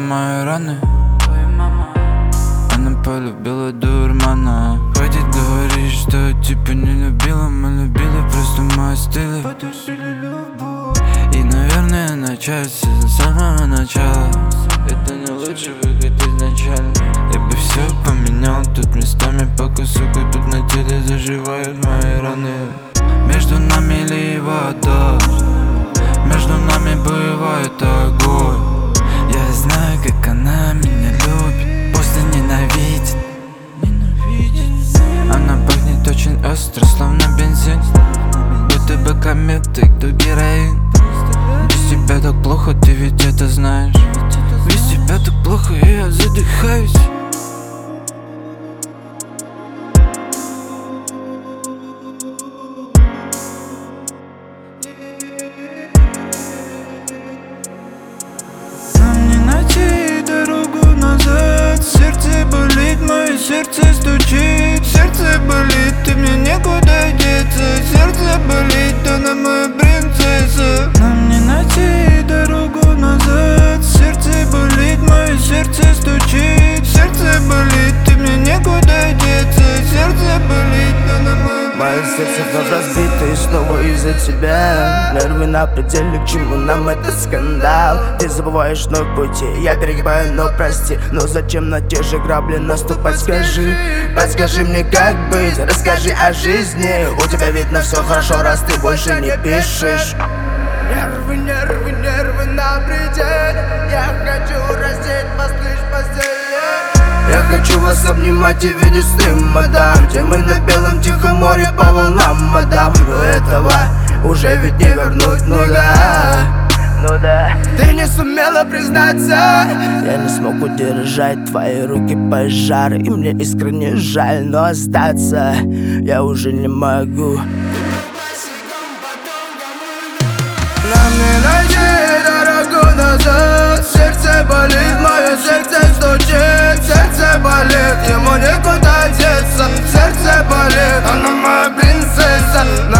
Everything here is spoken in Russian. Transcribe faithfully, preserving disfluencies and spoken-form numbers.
мои раны. Она полюбила дурмана. Хватит говорить, что типа не любила. Мы любили, просто мы остыли. И, наверное, начать все с самого начала. Это не лучший выход изначально. Я бы все поменял тут местами, пока, сука, тут на теле заживают мои раны. Между нами лива дождь, между нами бывает огонь. Я знаю, как она меня любит, после ненавидит. Она пахнет очень остро, словно бензин. Будто бы кометы, кто героин. Без тебя так плохо, ты ведь это знаешь. Без тебя так плохо, и я задыхаюсь. Нам не найти дорогу назад. Сердце болит, мое сердце стучит. Сердце болит, и мне некуда деться. Сердце болит, она моя принцесса. Нам не найти дорогу назад. Сердце болит, мое сердце стучит. Сердце болит, и мне некуда деться. Сердце болит, она моя принцесса. Мое сердце вновь разбито и снова из-за тебя. Нервы на пределе, к чему нам этот скандал? Ты забываешь вновь пути, я перегибаю, но прости. Но зачем на те же грабли наступать, скажи? Подскажи мне, как быть, расскажи о жизни. У тебя видно все хорошо, раз ты больше не пишешь. Нервы, нервы, нервы на пределе. Я хочу раздеть вас лишь в постели. Я хочу вас обнимать и видеть сны, мадам. Где мы на белом тихом море по волнам, мадам. Но этого уже ведь не вернуть, ну да. Ну да. Ты не сумела признаться. Я не смог удержать твои руки пожары. И мне искренне жаль, но остаться я уже не могу. Нам не найти дорогу назад. Сердце болит, мое сердце стучит. Сердце болит, ему некуда деться. Сердце болит, она моя принцесса.